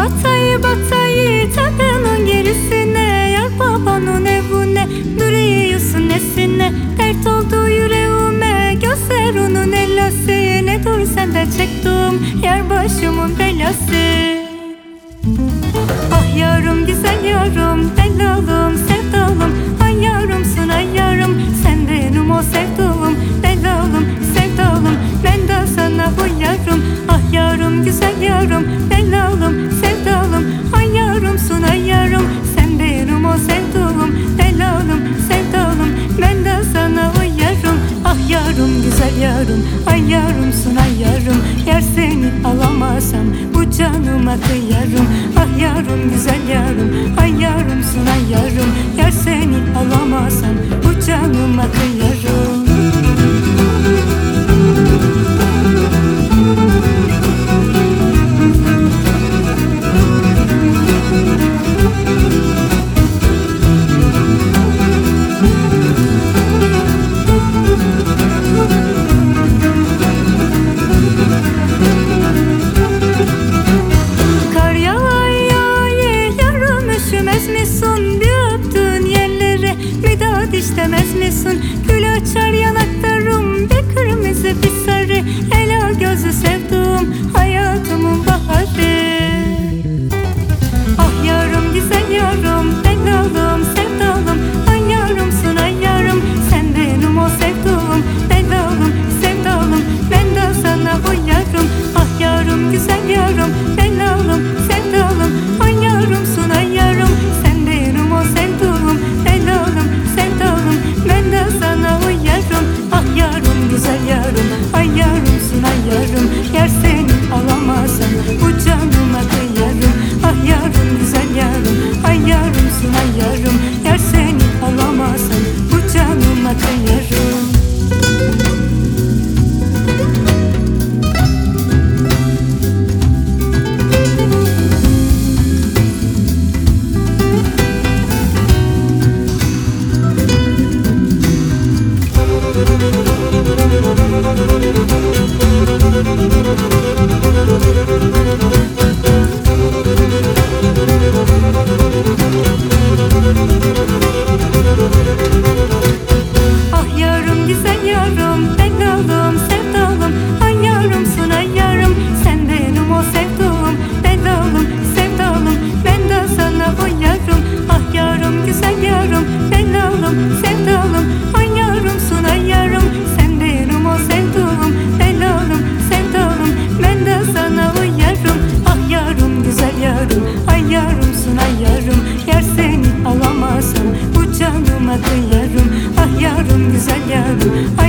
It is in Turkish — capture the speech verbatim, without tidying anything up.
batayı batayı tepenin gerisine, yar babanın evine, duruyorsun nesine. Dert oldu yüreğime, gözlerinin ellası, ne dur sen de çektim yar başımın belası. Ah yarım güzel yarım, delalım sevdalım, ay yarımsın ay yarım, sen benim o sevduğum, delalım sevdalım, ben de sana uyarım. Ah yarım güzel yarım, delalım sevdalım, ay yarımsın ay yarım, sen benim o sevduğum, delalım sevdalım, ben de sana uyarım. Ah yarım güzel yarım, ay yarımsın ay yarım, yar seni alamazsam bu canıma kıyarım. Ah yarım güzel yarım, ay yarımsın ay yarım, yar seni alamazsam bu canıma kıyarım. İstemez misin? Gül açar yanaklarım, bir kırmızı bir sarı, ela gözü sevduğum hayatımın baharı. Ah yarım güzel yarım, delalım sevdalım, ay yarımsın ay yarım, sen benim o sevduğum, delalım sevdalım, ben de sana uyarım. Ah yarım güzel yarım, delalım sevdalım, ay yarımsın ay yarım, sen benim o sevduğum, delalım sevdalım, ben de sana uyarım. Ah yarım güzel yarım, ay yarımsın ay yarım, yar seni alamazsam bu canıma kıyarım. Ah yarım güzel yarım, ay yarımsın ay yarım, yar seni alamazsam bu canıma kıyarım. Ah yarım güzel yarım, delalım sevdalım, ay yarımsın ay yarım, sen benim o sevduğum, delalım sevdalım, ben de sana uyarım. Ah yarım güzel yarım, delalım sevdalım, ay yarımsın ay yarım, sen benim o sevduğum, delalım sevdalım, ben de sana uyarım. Ah yarım güzel yarım, ay yarımsın ay yarım, yar seni alamazsam bu canıma kıyarım. Ah yarım güzel yarım,